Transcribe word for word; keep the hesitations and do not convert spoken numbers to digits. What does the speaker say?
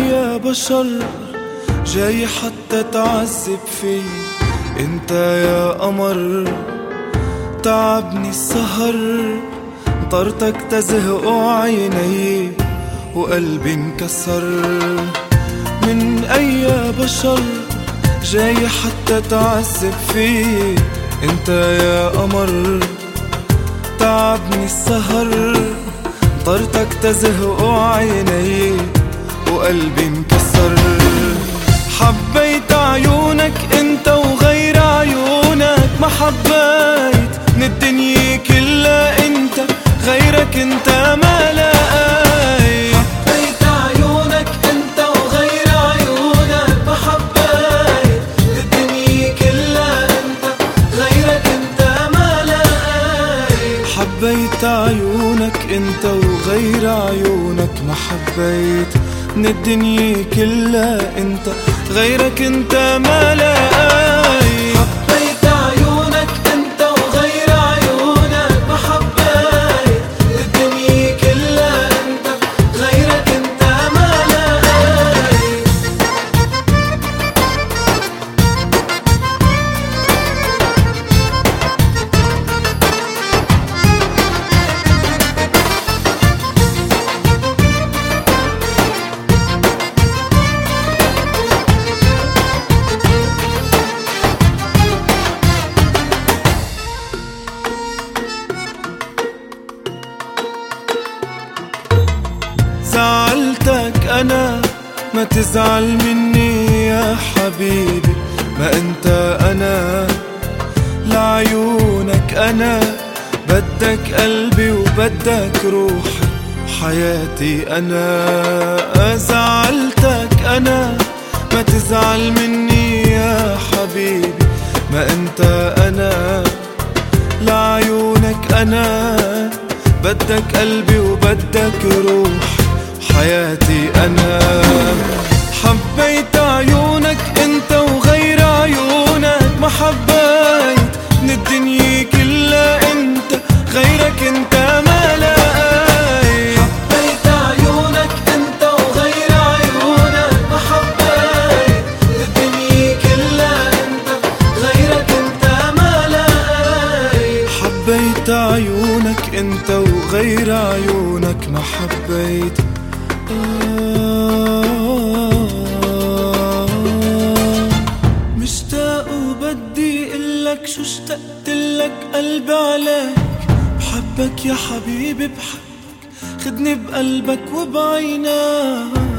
أي بشر جاي حتى تعذب في. انت يا قمر تعبني السهر، طرتك تزهق عيني وقلبي انكسر. من أي بشر جاي حتى تعذب في. انت يا قمر تعبني السهر، طرتك تزهق عيني وقلبي انكسر. حبيت عيونك انت وغير عيونك ما حبيت. من الدنيا كلها انت غيرك انت ما لقيت. حبيت عيونك انت وغير عيونك ما حبيت. من الدنيا كلها انت غيرك انت ما لقيت. حبيت عيونك انت وغير عيونك ما حبيت. من الدنيا كلها انت غيرك انت ما لقيت. حبيت عيونك انت وغير عيونك ما حبيت. من الدنيا كلها انت غيرك انت ما لقيت. زعلتك أنا ما تزعل مني يا حبيبي. ما أنت أنا لعيونك أنا بدك قلبي وبدك روحي حياتي أنا. زعلتك أنا ما تزعل مني يا حبيبي. ما أنت أنا لعيونك أنا بدك قلبي وبدك روحي حياتي أنا. حبيت عيونك انت وغير عيونك ما حبيت. من الدنيا كلها انت غيرك انت ما لقيت. حبيت عيونك انت وغير عيونك ما حبيت. من الدنيا كلها انت غيرك انت ما لقيت. حبيت عيونك انت وغير عيونك ما حبيت. مشتاق وبدي قلك شو اشتقتلك قلبي عليك. بحبك يا حبيبي بحبك، خدني بقلبك وبعينك.